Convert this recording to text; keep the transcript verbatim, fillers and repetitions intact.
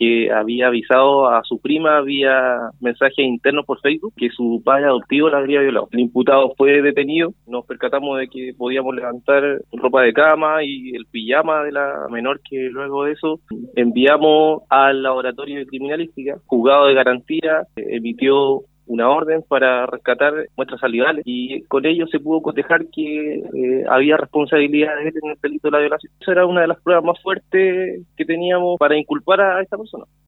que había avisado a su prima vía mensaje interno por Facebook que su padre adoptivo la habría violado. El imputado fue detenido, nos percatamos de que podíamos levantar ropa de cama y el pijama de la menor, que luego de eso enviamos al laboratorio de criminalística. Juzgado de garantía emitió una orden para rescatar muestras salivales y con ello se pudo cotejar que eh, había responsabilidad de él en el delito de la violación. Esa era una de las pruebas más fuertes que teníamos para inculpar a esta persona.